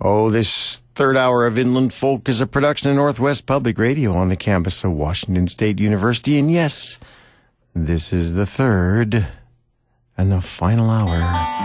Oh, this third hour of Inland Folk is a production of Northwest Public Radio on the campus of Washington State University. And yes, this is the third and the final hour.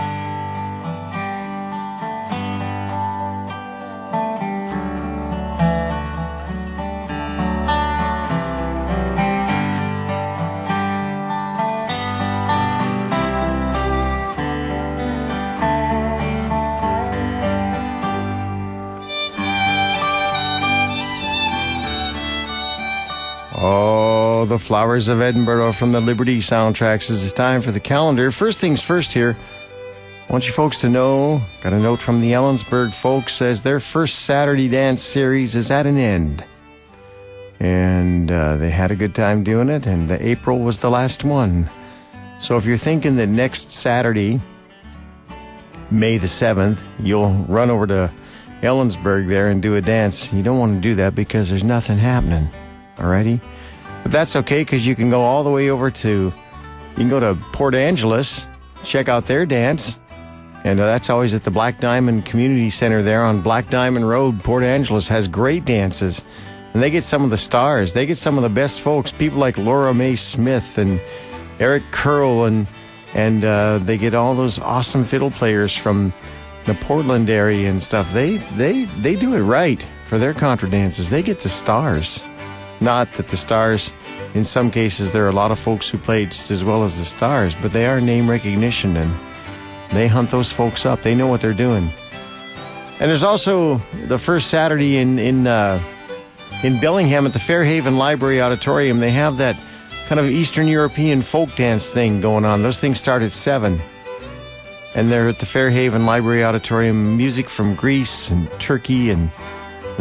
Oh, the Flowers of Edinburgh from the Liberty soundtracks. It's time for the calendar. First things first here. I want you folks to know, got a note from the Ellensburg folks, says their first Saturday dance series is at an end. And they had a good time doing it, and April was the last one. So if you're thinking that next Saturday, May the 7th, you'll run over to Ellensburg there and do a dance, you don't want to do that because there's nothing happening. Alrighty? But that's okay, because you can go all the way over to, you can go to Port Angeles, check out their dance, and that's always at the Black Diamond Community Center there on Black Diamond Road. Port Angeles has great dances, and they get some of the stars. They get some of the best folks, people like Laura Mae Smith and Eric Curl, and they get all those awesome fiddle players from the Portland area and stuff. They do it right for their contra dances. They get the stars. Not that the stars, in some cases, there are a lot of folks who play just as well as the stars, but they are name recognition, and they hunt those folks up. They know what they're doing. And there's also the first Saturday in Bellingham at the Fairhaven Library Auditorium. They have that kind of Eastern European folk dance thing going on. Those things start at 7. And they're at the Fairhaven Library Auditorium. Music from Greece and Turkey and the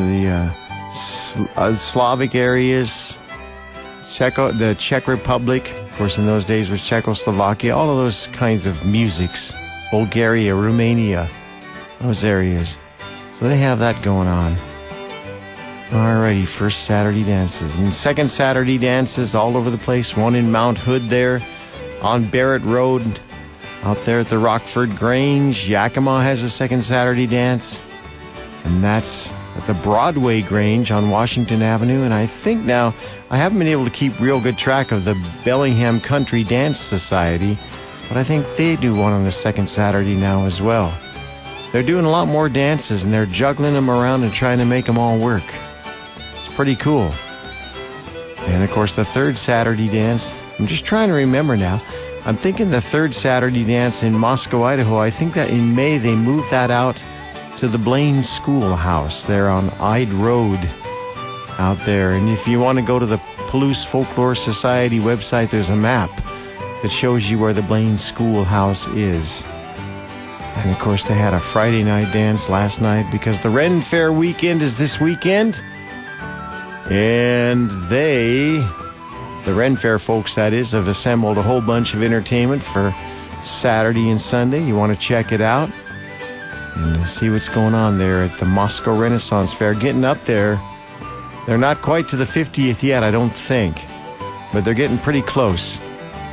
Slavic areas, the Czech Republic, of course in those days was Czechoslovakia, all of those kinds of musics, Bulgaria, Romania, those areas. So they have that going on. Alrighty, first Saturday dances. And second Saturday dances all over the place. One in Mount Hood there, on Barrett Road, out there at the Rockford Grange. Yakima has a second Saturday dance. And that's at the Broadway Grange on Washington Avenue. And I think now, I haven't been able to keep real good track of the Bellingham Country Dance Society, but I think they do one on the second Saturday now as well. They're doing a lot more dances, and they're juggling them around and trying to make them all work. It's pretty cool. And of course, the third Saturday dance, I'm just trying to remember now. I'm thinking the third Saturday dance in Moscow, Idaho, I think that in May they moved that out to the Blaine Schoolhouse there on Ide Road out there. And if you want to go to the Palouse Folklore Society website, there's a map that shows you where the Blaine Schoolhouse is. And of course they had a Friday night dance last night because the Ren Fair weekend is this weekend. And the Ren Fair folks, that is, have assembled a whole bunch of entertainment for Saturday and Sunday. You want to check it out and see what's going on there at the Moscow Renaissance Fair. Getting up there. They're not quite to the 50th yet, I don't think, but they're getting pretty close.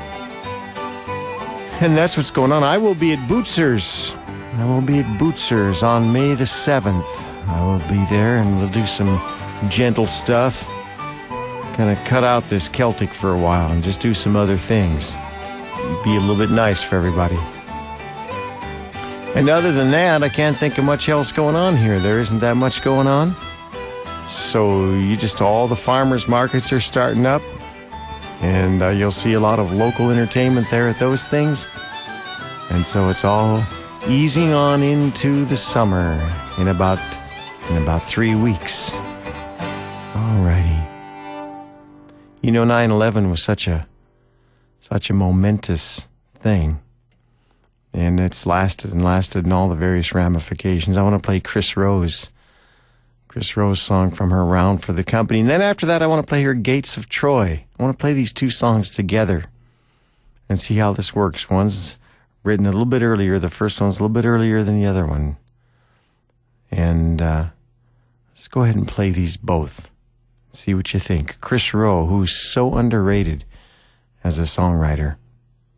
And that's what's going on. I will be at Bootsers. On May the 7th. I will be there, and we'll do some gentle stuff. Kind of cut out this Celtic for a while and just do some other things. Be a little bit nice for everybody. And other than that, I can't think of much else going on here. There isn't that much going on. So all the farmers markets are starting up. And you'll see a lot of local entertainment there at those things. And so it's all easing on into the summer in about 3 weeks. Alrighty. 9/11 was such a momentous thing. And it's lasted in all the various ramifications. I want to play Chris Rose song from her Round for the Company. And then after that, I want to play her Gates of Troy. I want to play these two songs together and see how this works. One's written a little bit earlier. The first one's a little bit earlier than the other one. And let's go ahead and play these both. See what you think. Chris Rowe, who's so underrated as a songwriter.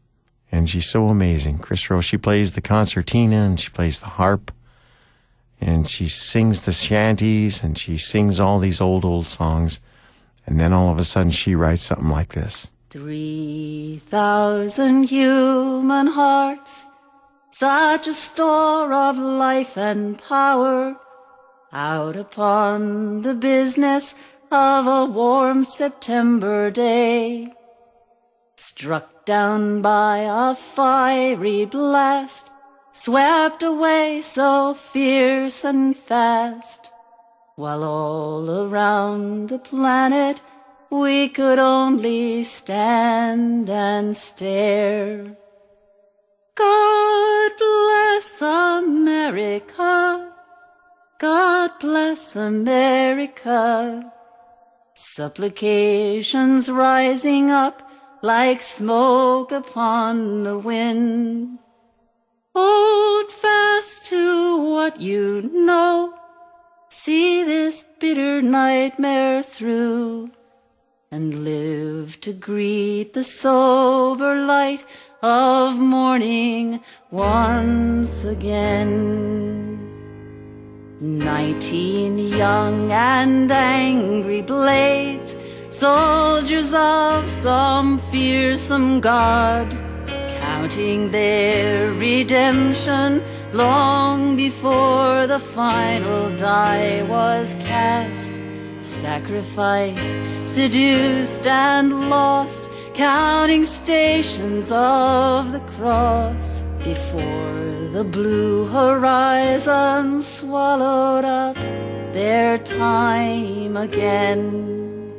And she's so amazing. Chris Rowe, she plays the concertina and she plays the harp. And and she sings the shanties and she sings all these old songs. And then all of a sudden she writes something like this. 3,000 human hearts, such a store of life and power, out upon the business of a warm September day. Struck down by a fiery blast, swept away so fierce and fast, while all around the planet we could only stand and stare. God bless America, God bless America, supplications rising up like smoke upon the wind. Hold fast to what you know, see this bitter nightmare through, and live to greet the sober light of morning once again. 19 young and angry blades, soldiers of some fearsome god, counting their redemption long before the final die was cast. Sacrificed, seduced, and lost, counting stations of the cross, before the blue horizon swallowed up their time again.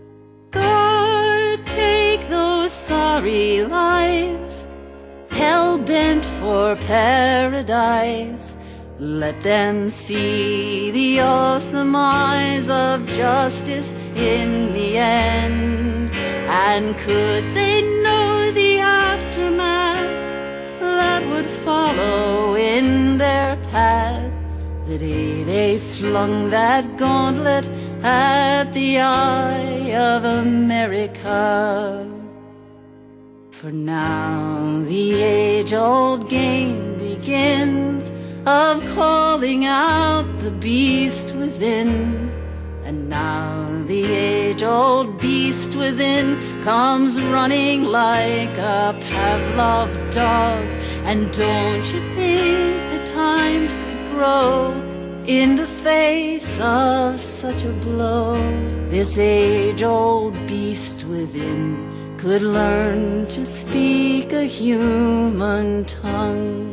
God, take those sorry lives, hell-bent for paradise. Let them see the awesome eyes of justice in the end. And could they know the aftermath that would follow in their path, the day they flung that gauntlet at the eye of America? For now the age-old game begins of calling out the beast within. And now the age-old beast within comes running like a Pavlov dog. And don't you think the times could grow in the face of such a blow? This age-old beast within could learn to speak a human tongue.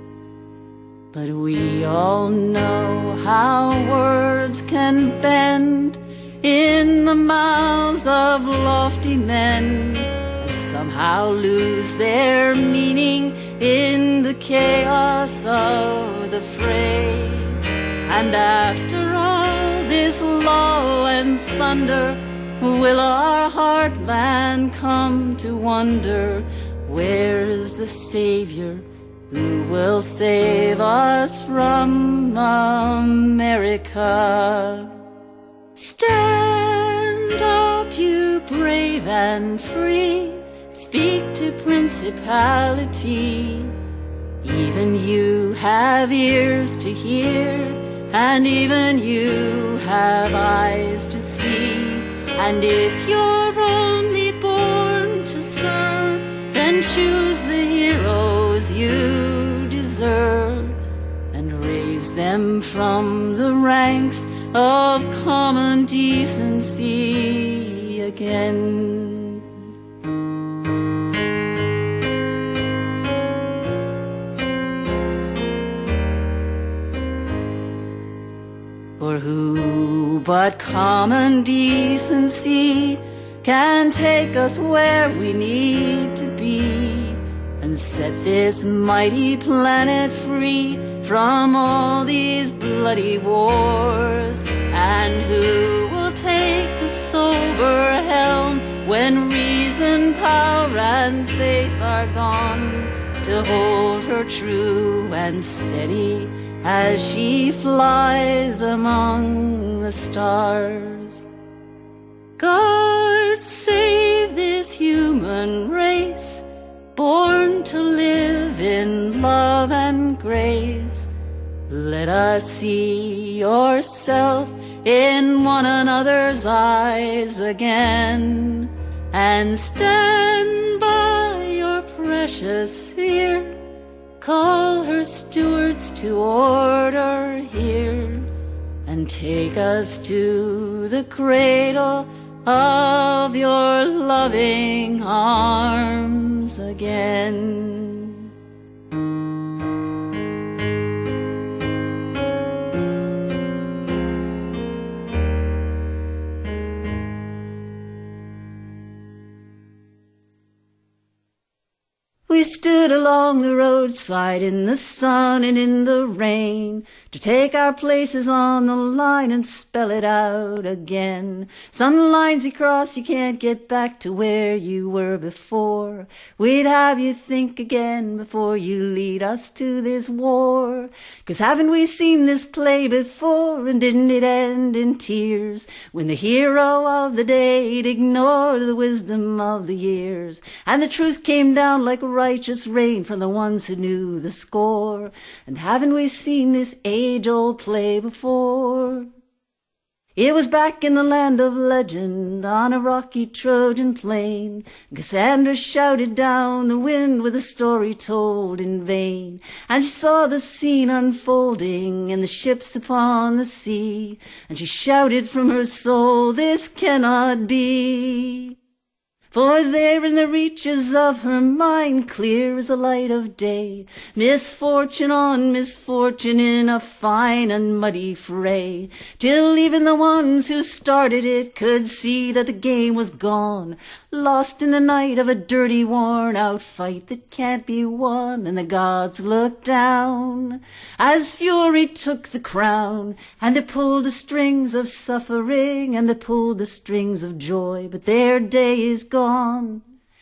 But we all know how words can bend in the mouths of lofty men, and somehow lose their meaning in the chaos of the fray. And after all this law and thunder, will our heartland come to wonder, where's the Savior who will save us from America? Stand up, you brave and free, speak to principality. Even you have ears to hear, and even you have eyes to see. And if you're only born to serve, then choose the heroes you deserve, and raise them from the ranks of common decency again. For who but common decency can take us where we need to be, and set this mighty planet free from all these bloody wars? And who will take the sober helm when reason, power, and faith are gone, to hold her true and steady as she flies among the stars? God save this human race, born to live in love and grace. Let us see yourself in one another's eyes again, and stand by your precious here. Call her stewards to order here, and take us to the cradle of your loving arms again. We stood along the roadside in the sun and in the rain to take our places on the line and spell it out again. Some lines you cross, you can't get back to where you were before. We'd have you think again before you lead us to this war. 'Cause haven't we seen this play before, and didn't it end in tears when the hero of the day ignored the wisdom of the years, and the truth came down like righteous rain from the ones who knew the score? And haven't we seen this age-old play before? It was back in the land of legend, on a rocky Trojan plain. Cassandra shouted down the wind with a story told in vain. And she saw the scene unfolding and the ships upon the sea. And she shouted from her soul, "This cannot be." For there in the reaches of her mind, clear as the light of day, misfortune on misfortune in a fine and muddy fray, till even the ones who started it could see that the game was gone, lost in the night of a dirty, worn-out fight that can't be won. And the gods looked down as fury took the crown, and they pulled the strings of suffering, and they pulled the strings of joy, but their day is gone.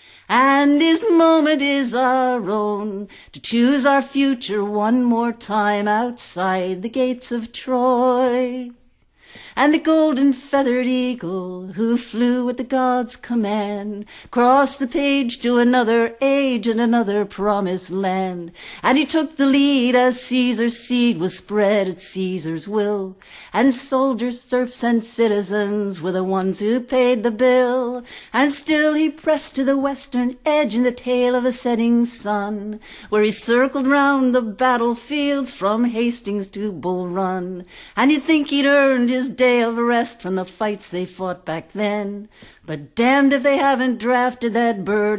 And this moment is our own, to choose our future one more time outside the gates of Troy. And the golden feathered eagle who flew at the gods' command crossed the page to another age and another promised land. And he took the lead as Caesar's seed was spread at Caesar's will, and soldiers, serfs, and citizens were the ones who paid the bill. And still he pressed to the western edge in the tail of a setting sun, where he circled round the battlefields from Hastings to Bull Run. And you'd think he'd earned his day of rest from the fights they fought back then, but damned if they haven't drafted that bird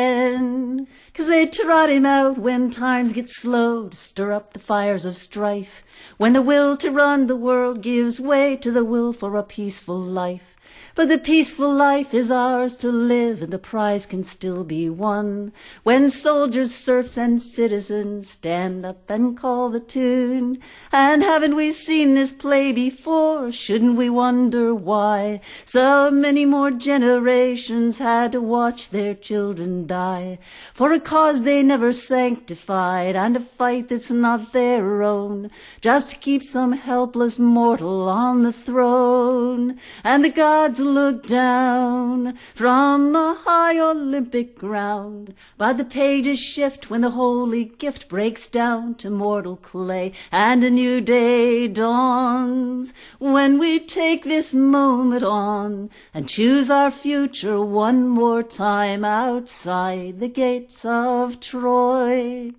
again. 'Cause they trot him out when times get slow to stir up the fires of strife, when the will to run the world gives way to the will for a peaceful life. But the peaceful life is ours to live, and the prize can still be won when soldiers, serfs, and citizens stand up and call the tune. And haven't we seen this play before? Shouldn't we wonder why so many more generations had to watch their children die for a cause they never sanctified, and a fight that's not their own, just to keep some helpless mortal on the throne? And the gods look down from the high Olympic ground, but the pages shift when the holy gift breaks down to mortal clay, and a new day dawns when we take this moment on and choose our future one more time outside the gates of Troy.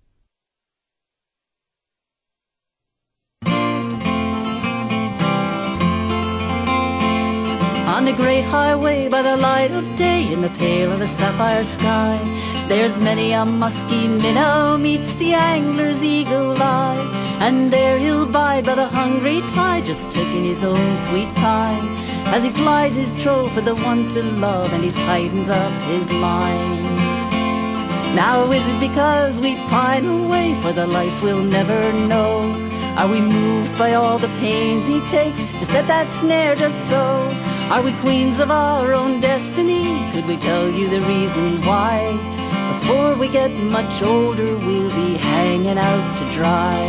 On the great highway by the light of day, in the pale of a sapphire sky, there's many a musky minnow meets the angler's eagle eye. And there he'll bide by the hungry tide, just taking his own sweet time, as he plies his troth for the one to love, and he tightens up his line. Now is it because we pine away for the life we'll never know? Are we moved by all the pains he takes to set that snare just so? Are we queens of our own destiny? Could we tell you the reason why? Before we get much older, we'll be hanging out to dry.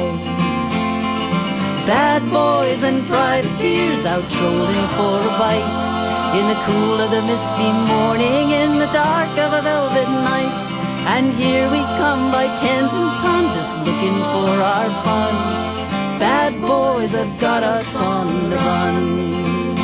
Bad boys and privateers out trolling for a bite, in the cool of the misty morning, in the dark of a velvet night. And here we come by tens and tons, just looking for our fun. Bad boys have got us on the run.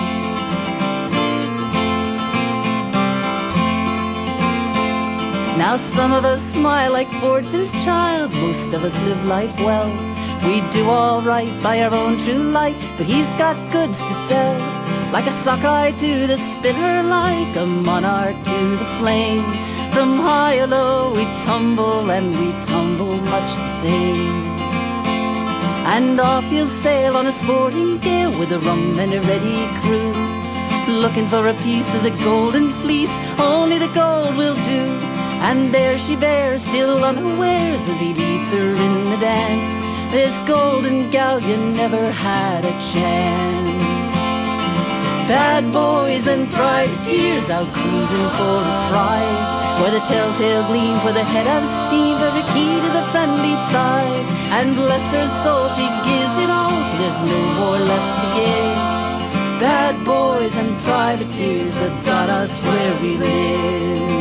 Now some of us smile like fortune's child, most of us live life well. We do all right by our own true light, but he's got goods to sell. Like a sockeye to the spinner, like a monarch to the flame. From high or low we tumble, and we tumble much the same. And off you'll sail on a sporting gale with a rum and a ready crew, looking for a piece of the golden fleece, only the gold will do. And there she bears, still unawares, as he leads her in the dance. This golden galleon never had a chance. Bad boys and privateers out cruising for a prize, where the telltale gleam for the head of steam, for the key to the friendly thighs. And bless her soul, she gives it all till there's no more left to give. Bad boys and privateers have got us where we live.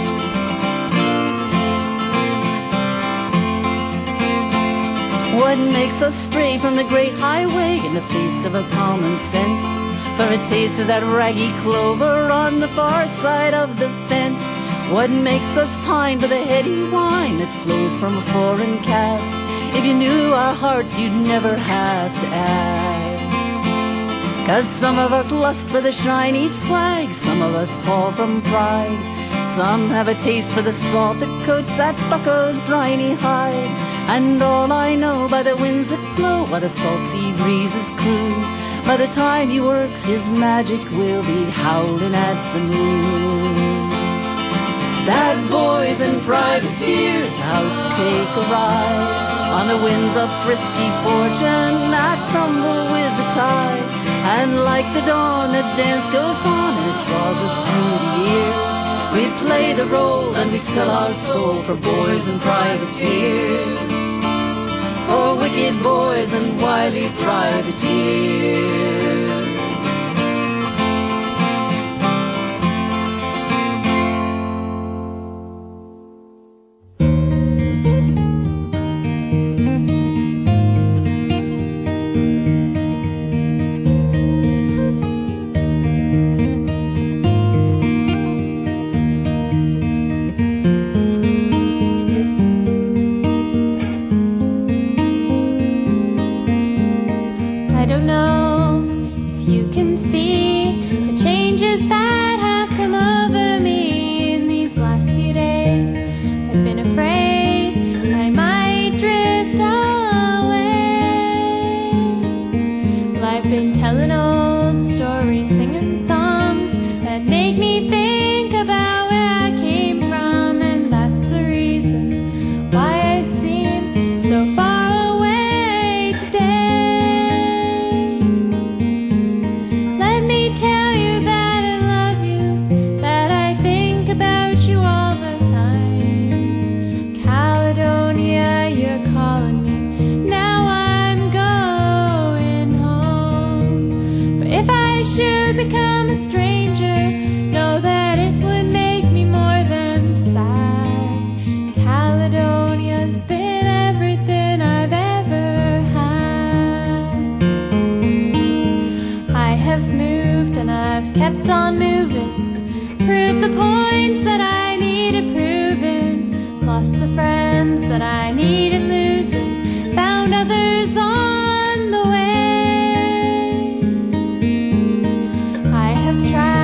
What makes us stray from the great highway in the face of a common sense? For a taste of that raggy clover on the far side of the fence. What makes us pine for the heady wine that flows from a foreign cask? If you knew our hearts, you'd never have to ask. 'Cause some of us lust for the shiny swag, some of us fall from pride. Some have a taste for the salt that coats that bucko's briny hide. And all I know by the winds that blow, what a salt sea breezes crew, by the time he works his magic will be howling at the moon. Bad boys and privateers out to take a ride on the winds of frisky fortune that tumble with the tide. And like the dawn the dance goes on and it draws us through the years. We play the role and we sell our soul for boys and privateers, for wicked boys and wily privateers. Try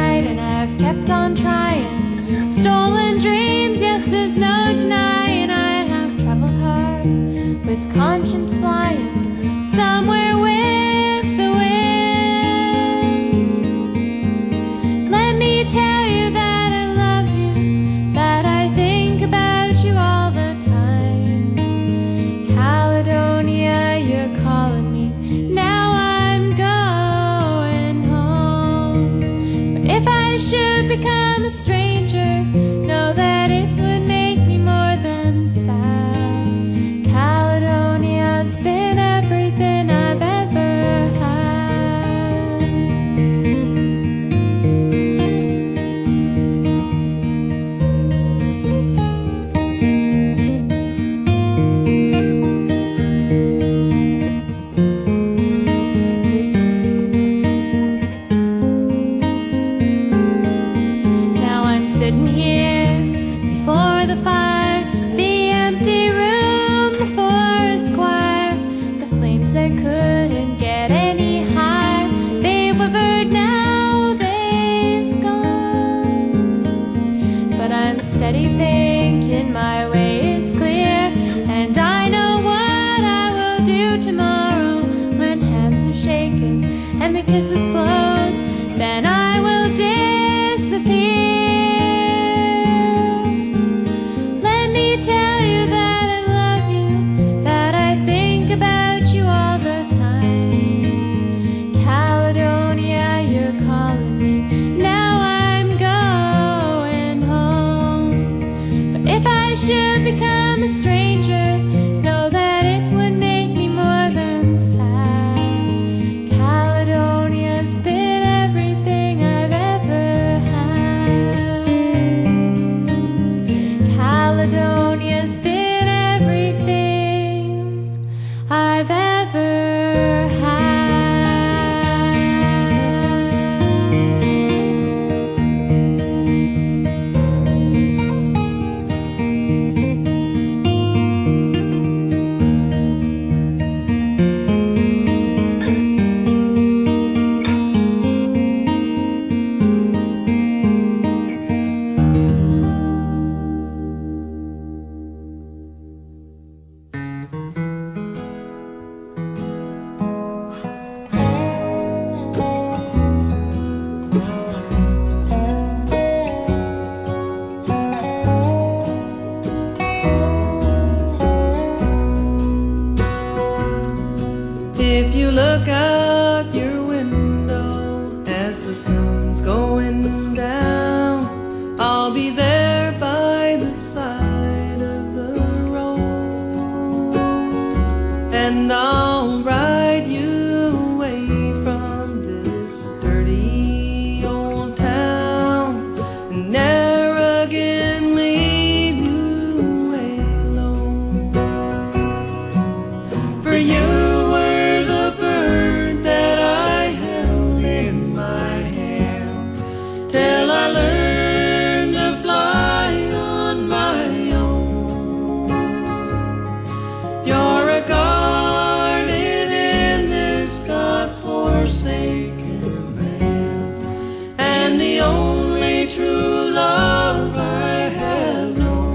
kisses float, then I will disappear. Let me tell you that I love you, that I think about you all the time. Caledonia, you're calling me, now I'm going home. But if I should become a stranger, know that it would make me more than sad. Caledonia's been everything I've ever had. Caledonia's been everything I've ever had. If you look out your window as the sun's going down, I'll be there by the side of the road, and I'll ride you away from this dirty old town, and never again leave you alone. For you till I learned to fly on my own. You're a guardian in this God-forsaken land, and the only true love I have known.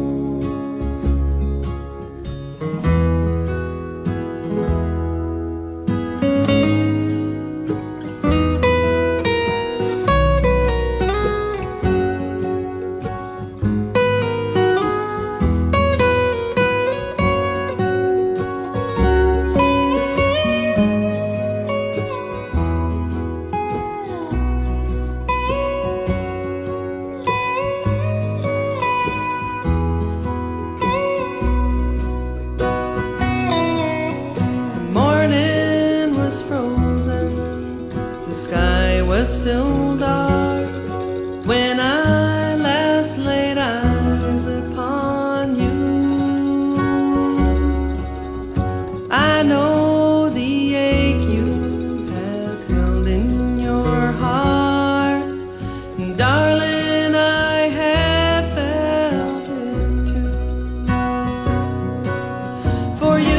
The sky was still dark when I last laid eyes upon you. I know the ache you have held in your heart, and darling, I have felt it too. For you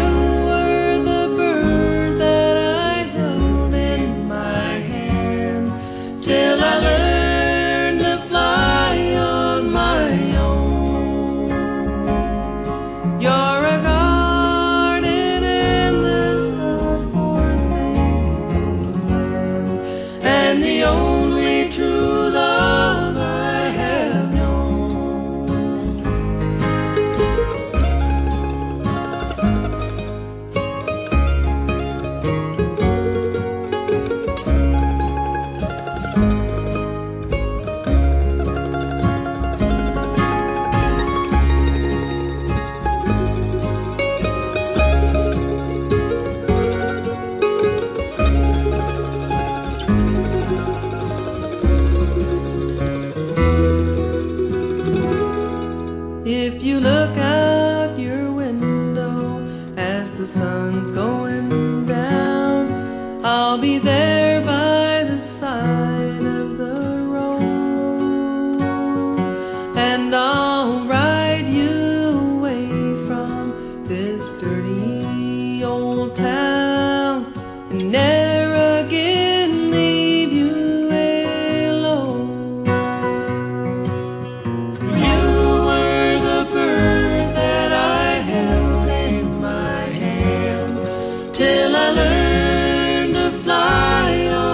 till I learned to fly on my own. You're a guardian in this God-forsaken land, and the only true love I have known. If you look out your window as the sun's going down, I'll be there by the side of the road, and I'll ride you away from this dirty old town, and never again leave you alone. Till I learned to fly on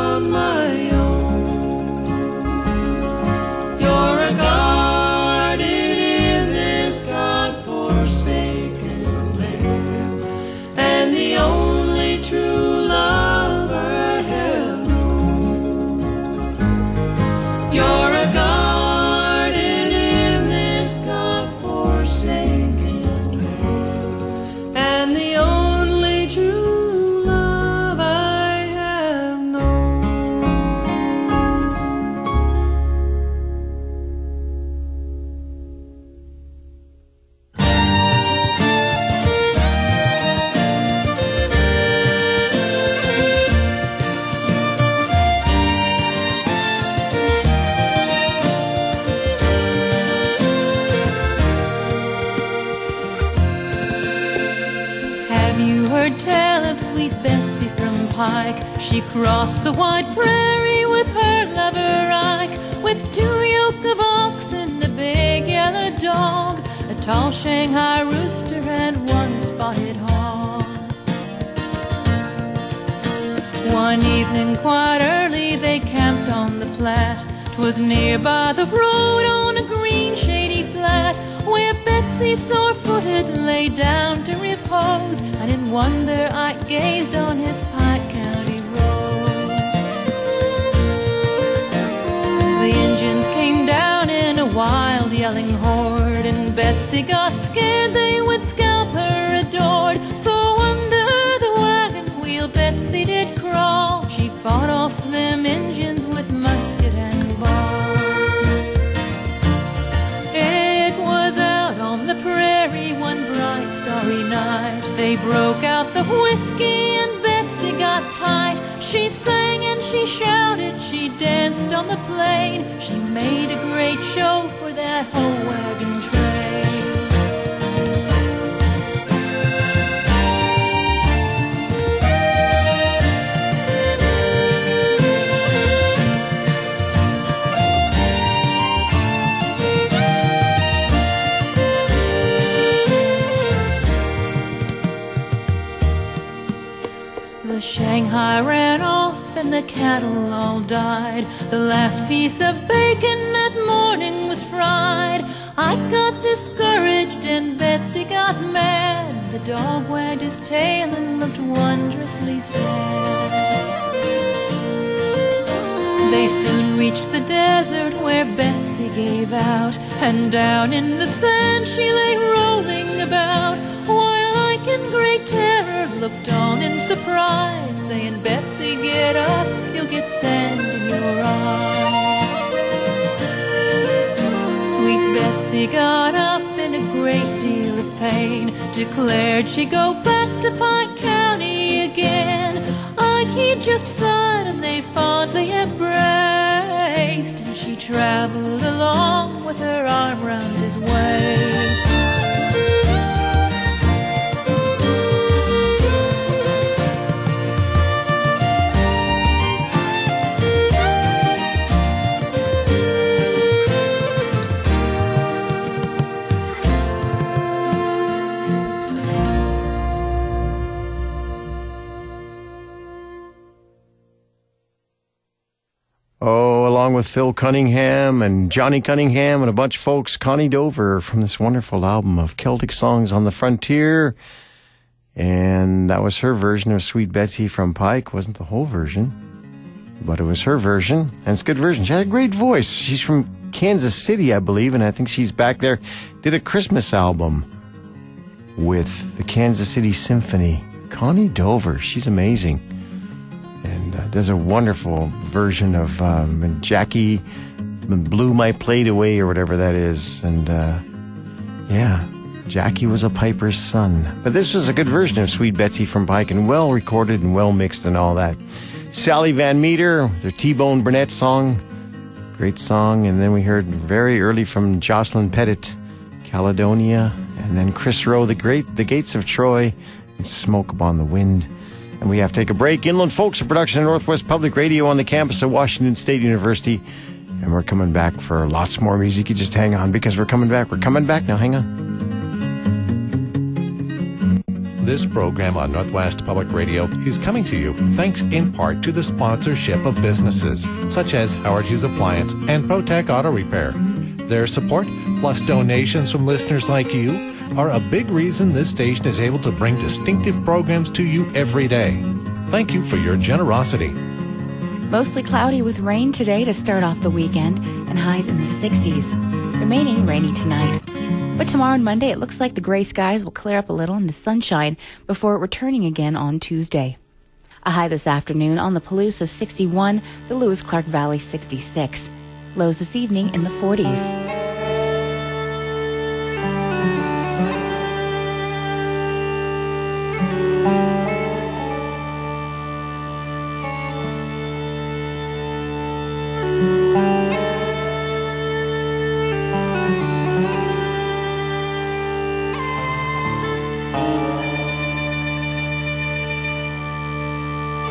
Pike. She crossed the wide prairie with her lover Ike, with 2 yoke of oxen, a big yellow dog, a tall Shanghai rooster, and 1 spotted hog. One evening quite early they camped on the Platte. 'Twas near by the road on a green shady flat, where Betsy sore-footed lay down to repose, and in wonder I gazed on his Pike County road. The Indians came down in a wild yelling horde, and Betsy got scared they would scalp her adored. So under the wagon wheel Betsy did crawl. She fought off them Indians with musket and ball. It was out on the prairie one bright starry night. They broke out the whiskey and Betsy got tight. She sang and she shouted, she danced on the plain. She made a great show for that whole wagon train. The Shanghai ran off and the cattle all died. The last piece of bacon that morning was fried. I got discouraged and Betsy got mad. The dog wagged his tail and looked wondrously sad. They soon reached the desert where Betsy gave out, and down in the sand she lay rolling about, while Ike in great terror looked on in surprise, saying, Betsy, get up, you'll get sand in your eyes. Sweet Betsy got up in a great deal of pain, declared she'd go back to Pike County again. Ike, he just sighed and they fondly embraced, and she traveled along with her arm round his waist. Oh, along with Phil Cunningham and Johnny Cunningham and a bunch of folks, Connie Dover from this wonderful album of Celtic Songs on the Frontier. And that was her version of Sweet Betsy from Pike. Wasn't the whole version, but it was her version, and it's a good version. She had a great voice. She's from Kansas City, I believe, and I think she's back there. Did a Christmas album with the Kansas City Symphony. Connie Dover, she's amazing. And does a wonderful version of Jackie Blew My Plate Away or whatever that is. And yeah, Jackie was a piper's son. But this was a good version of Sweet Betsy from Pike, and well recorded and well mixed and all that. Sally Van Meter, their T-Bone Burnett song. Great song. And then we heard very early from Jocelyn Pettit, Caledonia. And then Chris Rowe, The Gates of Troy, and Smoke Upon the Wind. And we have to take a break. Inland Folks, a production of Northwest Public Radio on the campus of Washington State University. And we're coming back for lots more music. You just hang on, because we're coming back. We're coming back now. Hang on. This program on Northwest Public Radio is coming to you thanks in part to the sponsorship of businesses such as Howard Hughes Appliance and ProTech Auto Repair. Their support, plus donations from listeners like you, are a big reason this station is able to bring distinctive programs to you every day. Thank you for your generosity. Mostly cloudy with rain today to start off the weekend, and highs in the 60s. Remaining rainy tonight. But tomorrow and Monday, it looks like the gray skies will clear up a little into sunshine before returning again on Tuesday. A high this afternoon on the Palouse of 61, the Lewis-Clark Valley 66. Lows this evening in the 40s.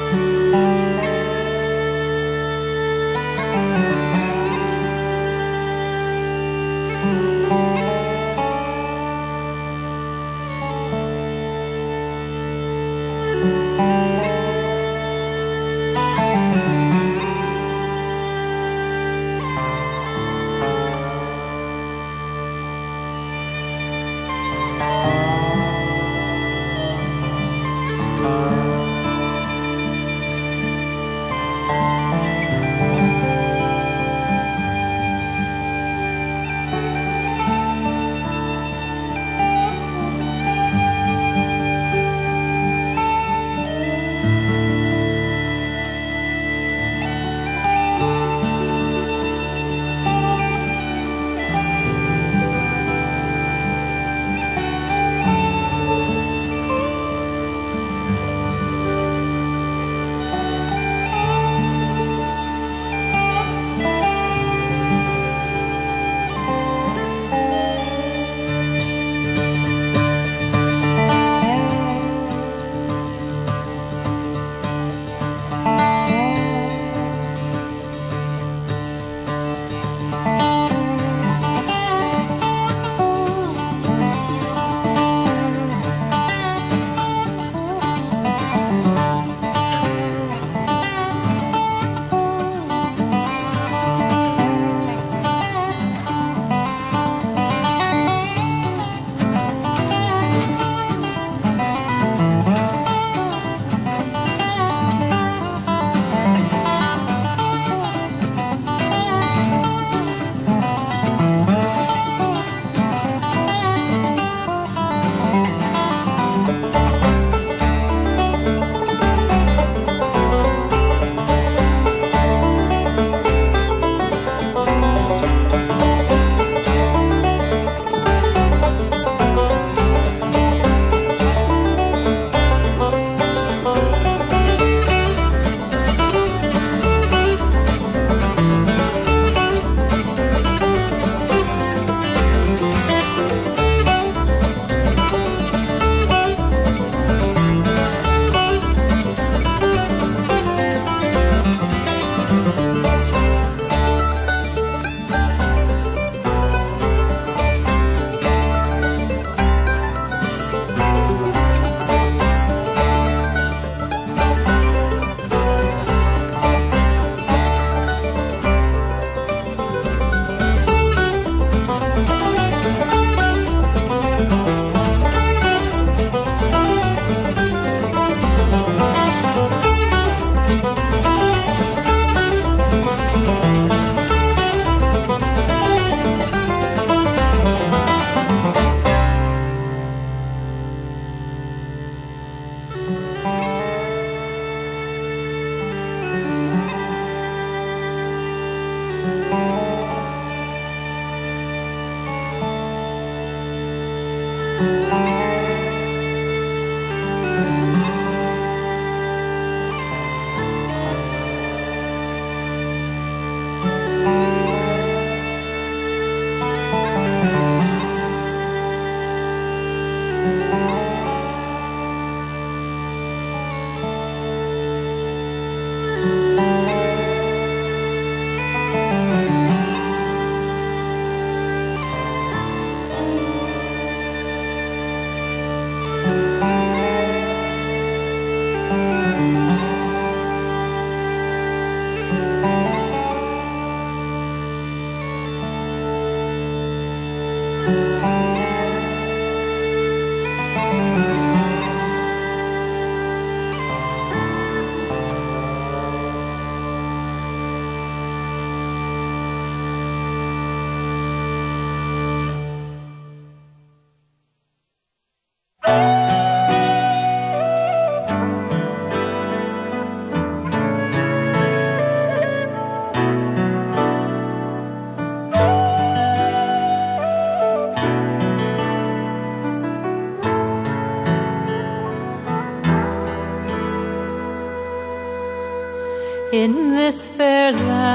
In this fair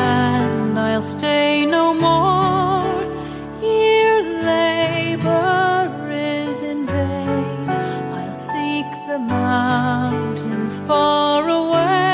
land I'll stay no more. Here labor is in vain. I'll seek the mountains far away.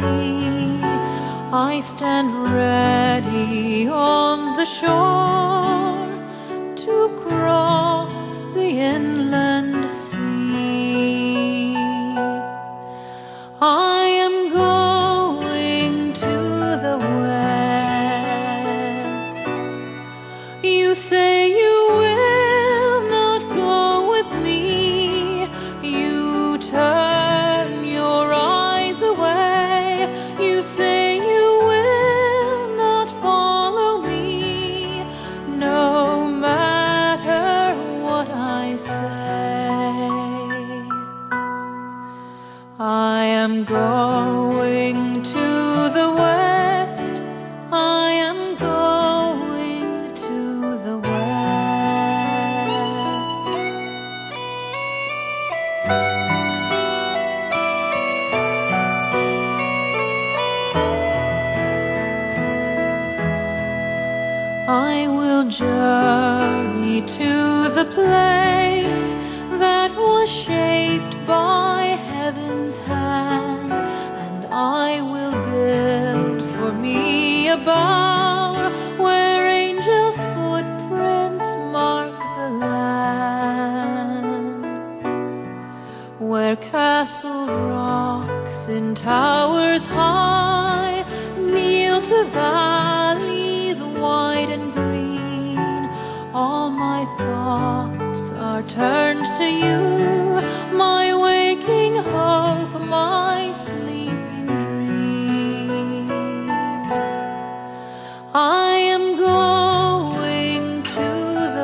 sea. I stand ready on the shore to cross the inland sea. I am going to the west. You say you will not go with me. You turn your eyes away. You say you will not follow me, no matter what I say. I am going to the west. I am going to the west. I will journey to the place that was shaped by heaven's hand, and I will build for me a bower where angels' footprints mark the land, where castle rocks in towers high kneel to valleys wide and green. All my thoughts are turned to you, my waking hope, my sleeping dream. I am going to the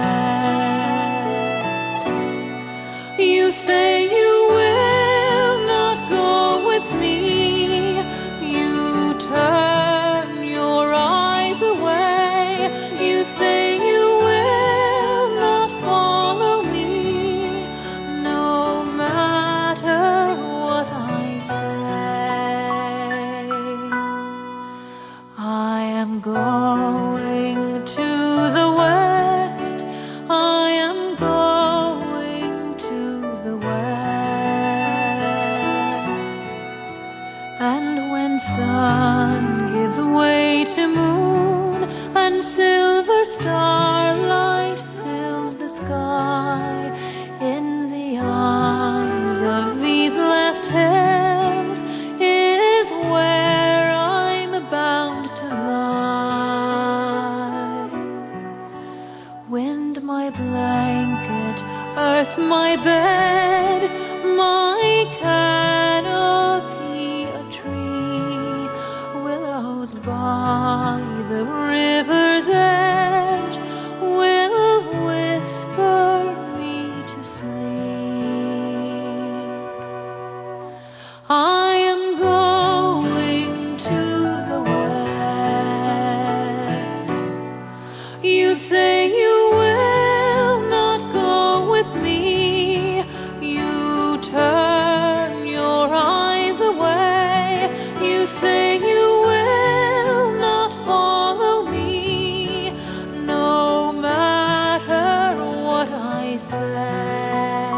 west. You say you will not go with me. You turn your eyes away. You say you will not follow me, no matter what I say. I am going to the west. I am going to the west. And when sun gives way to moon and silver starlight fills the sky, in the arms of these last hills is where I'm bound to lie. Wind my blanket, earth my bed, my canopy a tree, willows by the river's edge will whisper me to sleep. I am going to the west. You say you will not go with me. You turn your eyes away. You say you will not follow me, no matter what I say.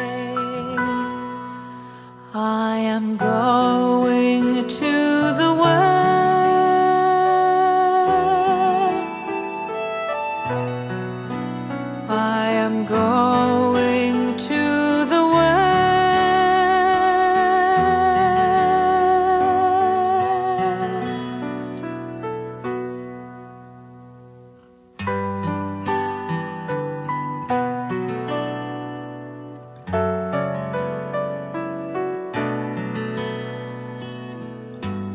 I am going to the west. I am going to the west.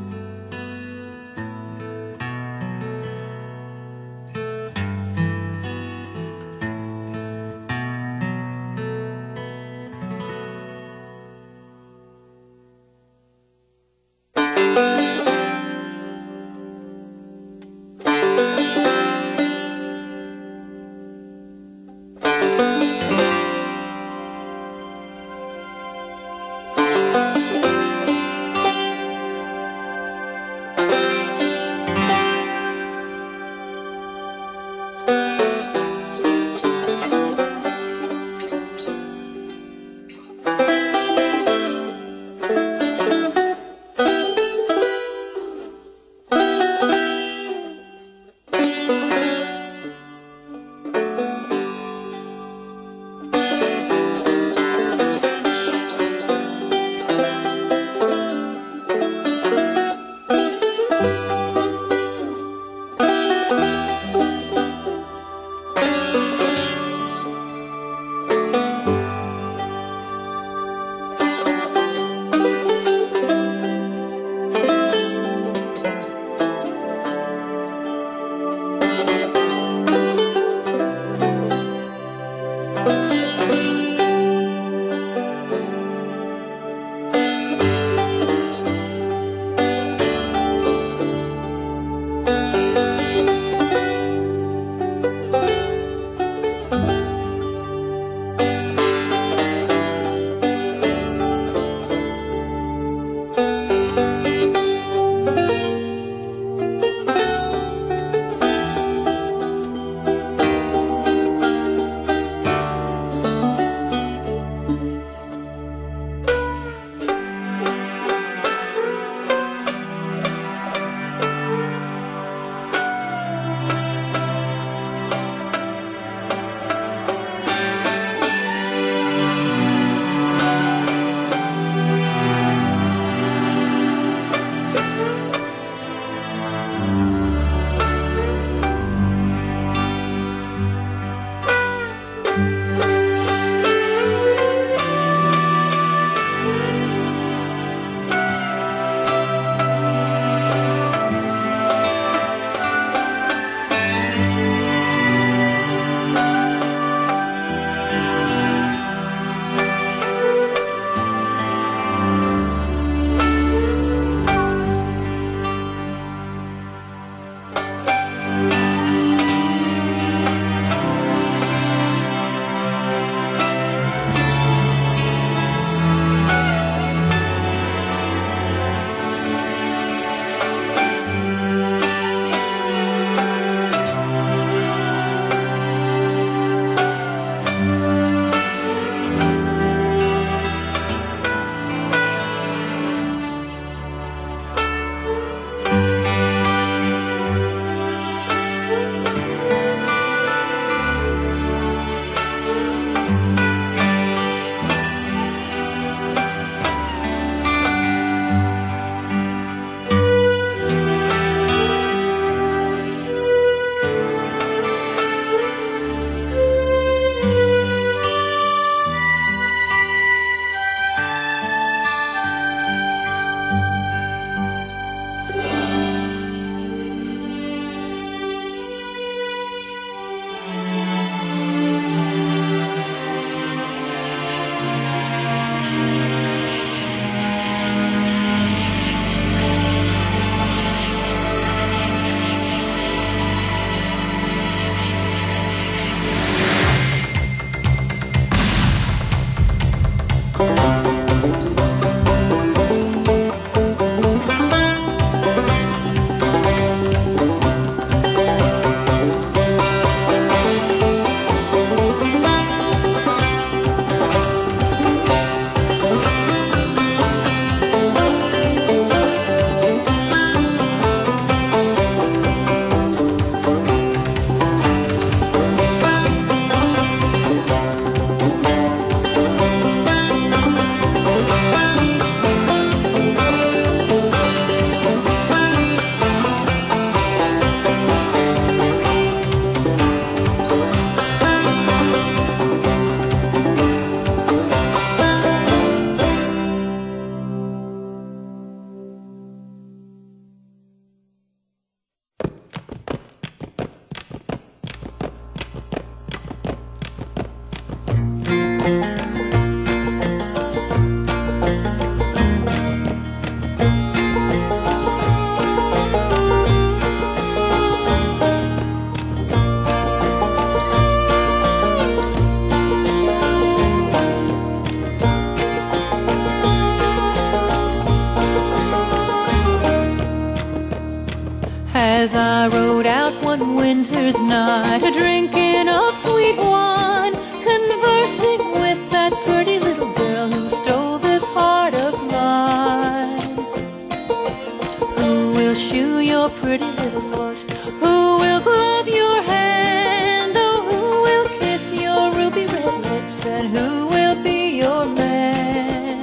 as I rode out one winter's night, drinking of sweet wine, conversing with that pretty little girl who stole this heart of mine. Who will shoe your pretty little foot? Who will glove your hand? Oh, who will kiss your ruby red lips? And who will be your man?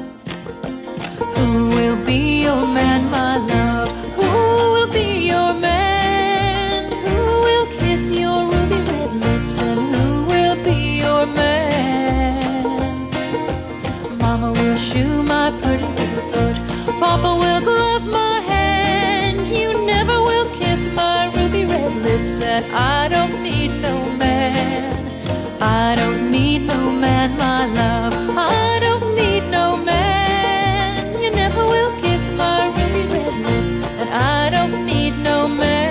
Who will be your man, my love? Who will be your man? Who will kiss your ruby red lips? And who will be your man? Mama will shoe my pretty little foot. Papa will glove my hand. You never will kiss my ruby red lips. And I don't need no man. I don't need no man, my love. I don't need no man. You never will kiss my ruby red lips. And I don't need no man.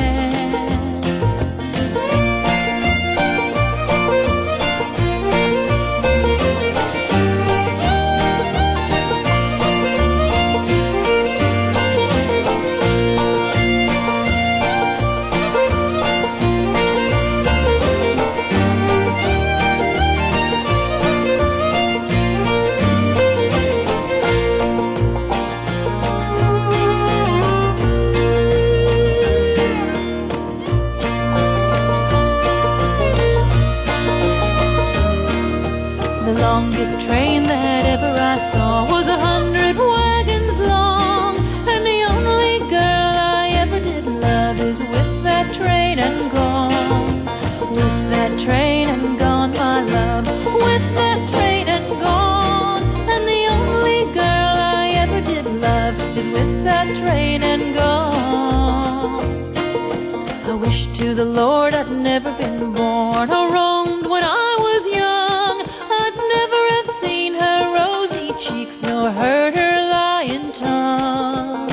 The longest train that ever I saw was 100 wagons long, and the only girl I ever did love is with that train and gone. With that train and gone, my love. With that train and gone, and the only girl I ever did love is with that train and gone. I wish to the Lord I'd never been born or roamed when I was young. I'd never have seen her rosy cheeks nor heard her lying tongue.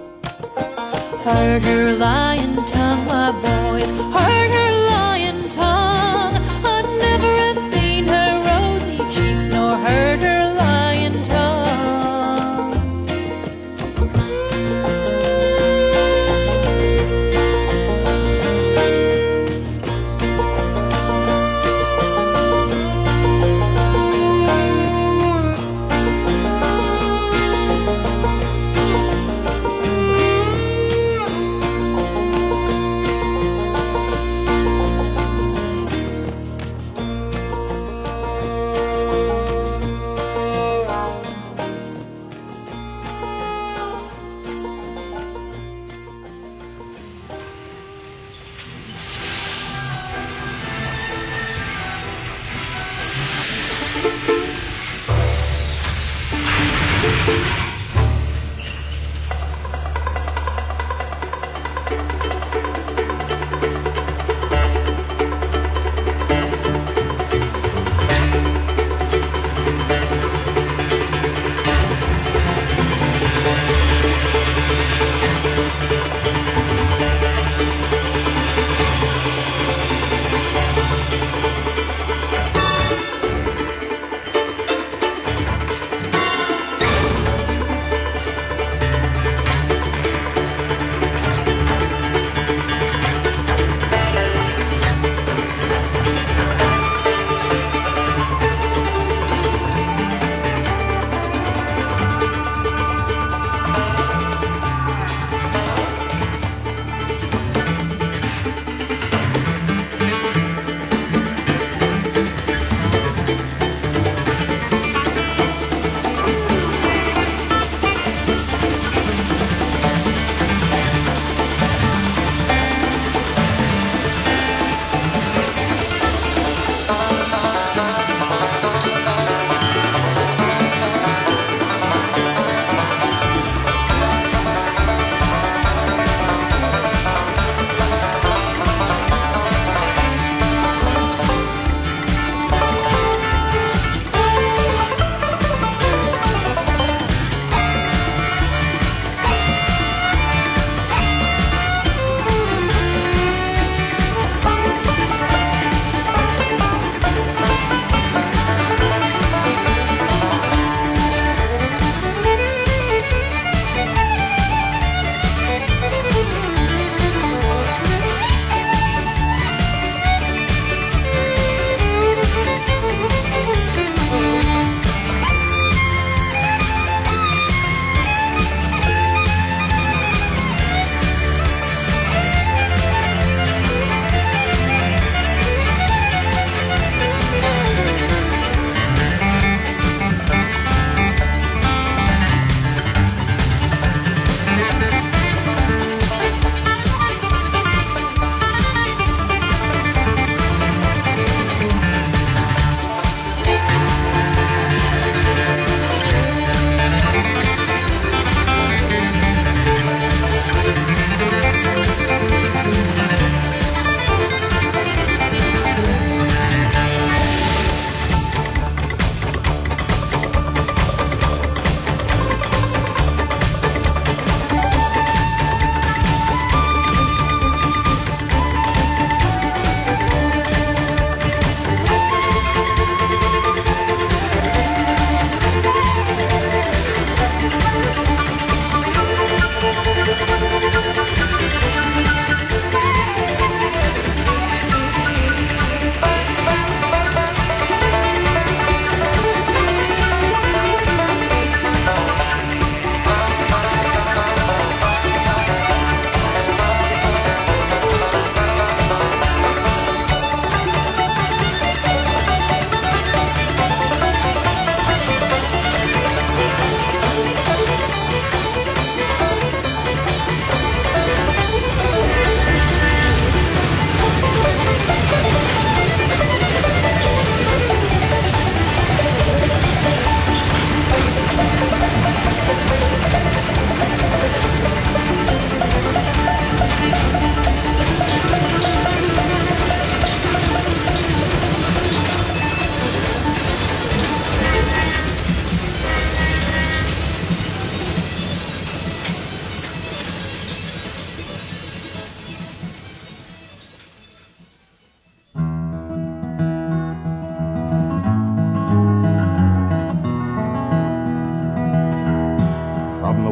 Heard her lying tongue, my boys. Heard her lying tongue. I'd never have seen her rosy cheeks nor heard her lying tongue.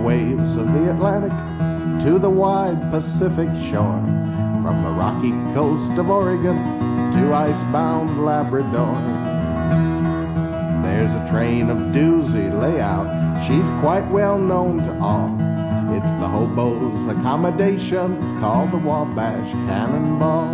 waves of the Atlantic to the wide Pacific shore, from the rocky coast of Oregon to icebound Labrador. There's a train of doozy layout, she's quite well known to all. It's the hobo's accommodations called the Wabash Cannonball.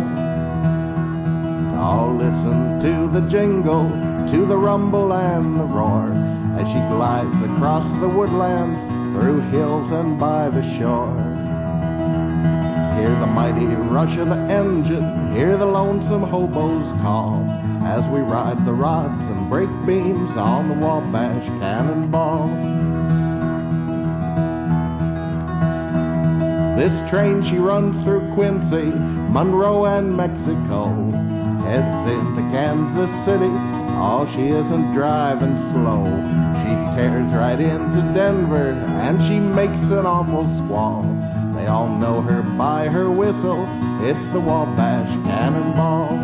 All listen to the jingle, to the rumble and the roar, as she glides across the woodlands, through hills and by the shore. Hear the mighty rush of the engine, hear the lonesome hobo's call, as we ride the rods and break beams on the Wabash Cannonball. This train, she runs through Quincy, Monroe, and Mexico, heads into Kansas City. Oh, she isn't driving slow. She tears right into Denver, and she makes an awful squall. They all know her by her whistle. It's the Wabash Cannonball.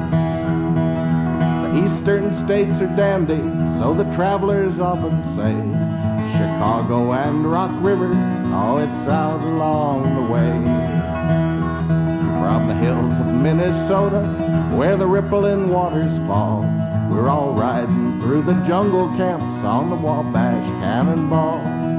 The eastern states are dandy, so the travelers often say. Chicago and Rock River, oh, it's out along the way. From the hills of Minnesota, where the rippling waters fall, we're all riding through the jungle camps on the Wabash Cannonball.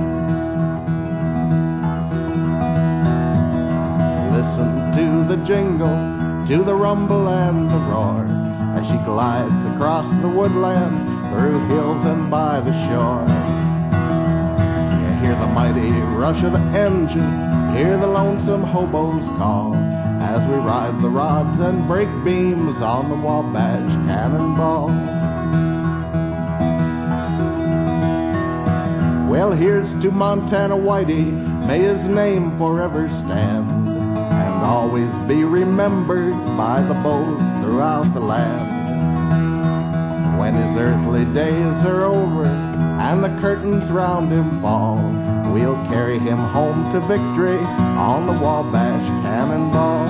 Listen to the jingle, to the rumble and the roar, as she glides across the woodlands, through hills and by the shore. You hear the mighty rush of the engine, hear the lonesome hobo's call, as we ride the rods and break beams on the Wabash Cannonball. Well, here's to Montana Whitey, may his name forever stand, and always be remembered by the beaux throughout the land. When his earthly days are over and the curtains round him fall, we'll carry him home to victory on the Wabash Cannonball.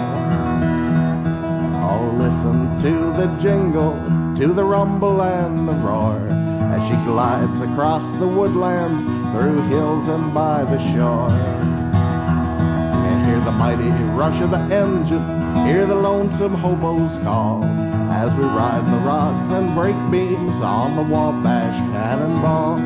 Oh, listen to the jingle, to the rumble and the roar, as she glides across the woodlands, through hills and by the shore. And hear the mighty rush of the engine, hear the lonesome hobo's call, as we ride the rods and break beams on the Wabash Cannonball.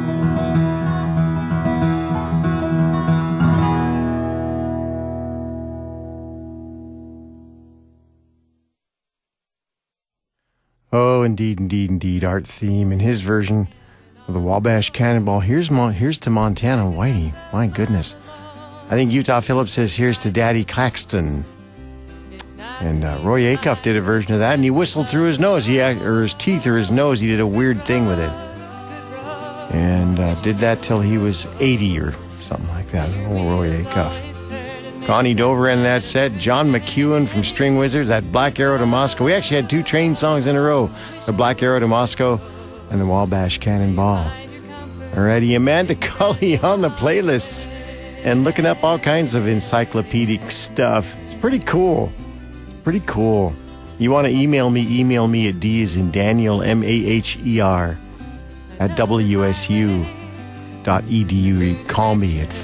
Oh, indeed, indeed, indeed, Art Theme in his version of the Wabash Cannonball. Here's to Montana Whitey. My goodness. I think Utah Phillips says here's to Daddy Claxton. And Roy Acuff did a version of that, and he whistled through his nose. Or his teeth or his nose. He did a weird thing with it. And did that till he was 80 or something like that. Old Roy Acuff. Connie Dover in that set. John McEwen from String Wizards. That Black Arrow to Moscow. We actually had two train songs in a row. The Black Arrow to Moscow and the Wabash Cannonball. Alrighty, Amanda Cully on the playlists and looking up all kinds of encyclopedic stuff. It's pretty cool. Pretty cool. You want to email me at D as in Daniel, MAHER, at WSU.edu. Call me at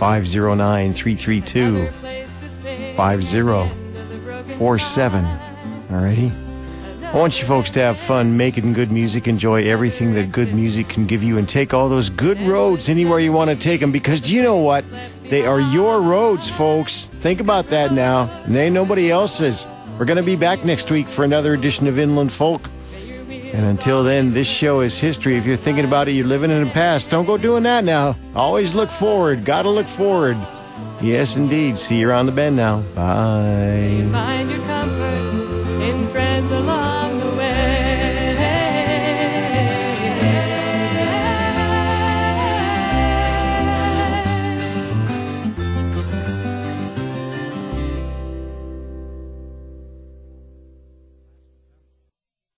509-332-5047. Alrighty? I want you folks to have fun making good music, enjoy everything that good music can give you, and take all those good roads anywhere you want to take them, because do you know what? They are your roads, folks. Think about that now. And they ain't nobody else's. We're going to be back next week for another edition of Inland Folk. And until then, this show is history. If you're thinking about it, you're living in the past. Don't go doing that now. Always look forward. Gotta look forward. Yes, indeed. See you around the bend now. Bye.